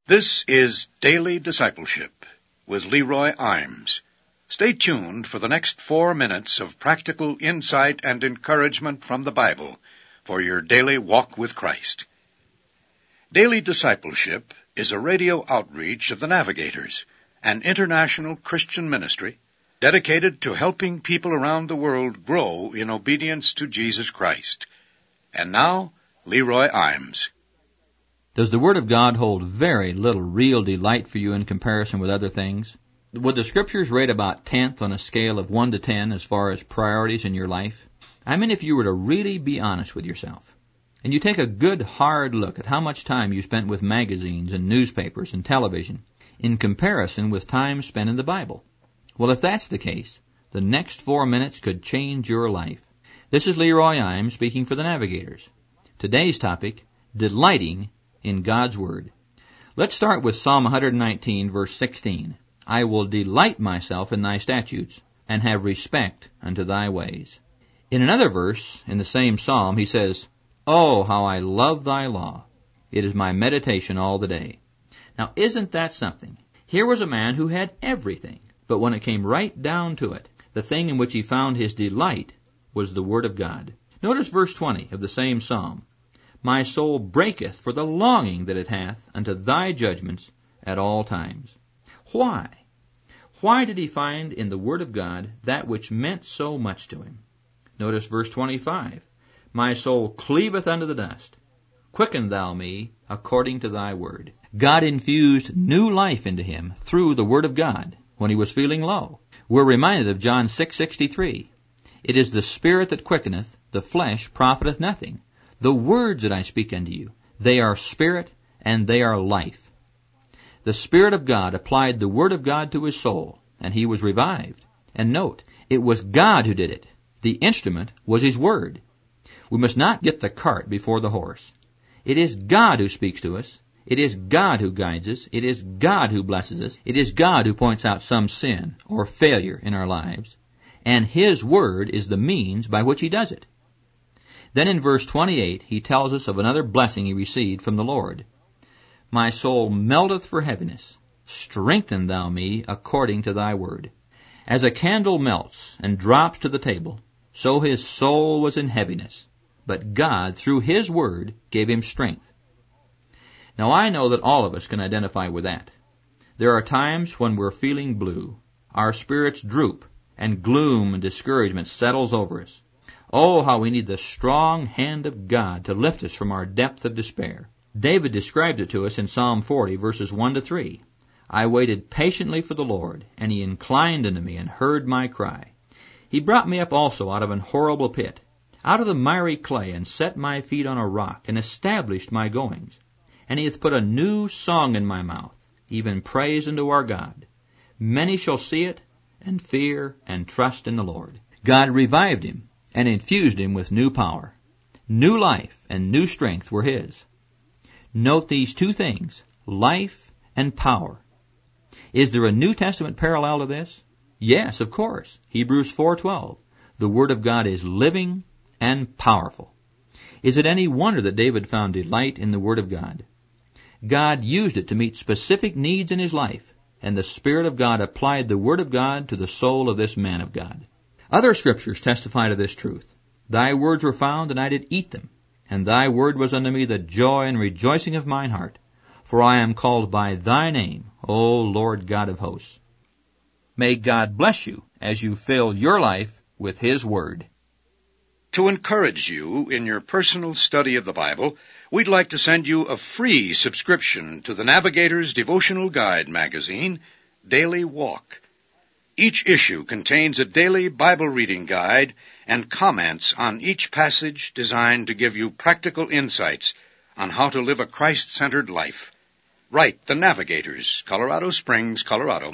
This is Daily Discipleship with Leroy Imes. Stay tuned for the next 4 minutes of practical insight and encouragement from the Bible for your daily walk with Christ. Daily Discipleship is a radio outreach of the Navigators, an international Christian ministry dedicated to helping people around the world grow in obedience to Jesus Christ. And now, Leroy Imes. Does the Word of God hold very little real delight for you in comparison with other things? Would the Scriptures rate about 10th on a scale of 1 to 10 as far as priorities in your life? I mean, if you were to really be honest with yourself, and you take a good hard look at how much time you spent with magazines and newspapers and television in comparison with time spent in the Bible. Well, if that's the case, the next 4 minutes could change your life. This is Leroy Imes speaking for the Navigators. Today's topic, delighting in God's Word. Let's start with Psalm 119, verse 16. I will delight myself in thy statutes, and have respect unto thy ways. In another verse, in the same psalm, he says, Oh, how I love thy law. It is my meditation all the day. Now, isn't that something? Here was a man who had everything, but when it came right down to it, the thing in which he found his delight was the Word of God. Notice verse 20 of the same psalm. My soul breaketh for the longing that it hath unto thy judgments at all times. Why? Why did he find in the Word of God that which meant so much to him? Notice verse 25. My soul cleaveth unto the dust. Quicken thou me according to thy word. God infused new life into him through the Word of God when he was feeling low. We're reminded of John 6:63. It is the Spirit that quickeneth, the flesh profiteth nothing. The words that I speak unto you, they are spirit and they are life. The Spirit of God applied the Word of God to his soul, and he was revived. And note, it was God who did it. The instrument was his Word. We must not get the cart before the horse. It is God who speaks to us. It is God who guides us. It is God who blesses us. It is God who points out some sin or failure in our lives. And his Word is the means by which he does it. Then in verse 28, he tells us of another blessing he received from the Lord. My soul melteth for heaviness. Strengthen thou me according to thy word. As a candle melts and drops to the table, so his soul was in heaviness. But God, through his word, gave him strength. Now I know that all of us can identify with that. There are times when we're feeling blue. Our spirits droop, and gloom and discouragement settles over us. Oh, how we need the strong hand of God to lift us from our depth of despair. David describes it to us in Psalm 40, verses 1 to 3. I waited patiently for the Lord, and he inclined unto me and heard my cry. He brought me up also out of an horrible pit, out of the miry clay, and set my feet on a rock, and established my goings. And he hath put a new song in my mouth, even praise unto our God. Many shall see it, and fear, and trust in the Lord. God revived him, and infused him with new power. New life and new strength were his. Note these two things, life and power. Is there a New Testament parallel to this? Yes, of course. Hebrews 4:12. The Word of God is living and powerful. Is it any wonder that David found delight in the Word of God? God used it to meet specific needs in his life, and the Spirit of God applied the Word of God to the soul of this man of God. Other scriptures testify to this truth. Thy words were found, and I did eat them. And thy word was unto me the joy and rejoicing of mine heart. For I am called by thy name, O Lord God of hosts. May God bless you as you fill your life with his word. To encourage you in your personal study of the Bible, we'd like to send you a free subscription to the Navigator's Devotional Guide magazine, Daily Walk. Each issue contains a daily Bible reading guide and comments on each passage designed to give you practical insights on how to live a Christ-centered life. Write the Navigators, Colorado Springs, Colorado,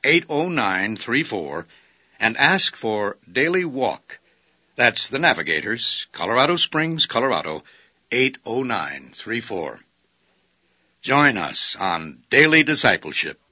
80934, and ask for Daily Walk. That's the Navigators, Colorado Springs, Colorado, 80934. Join us on Daily Discipleship.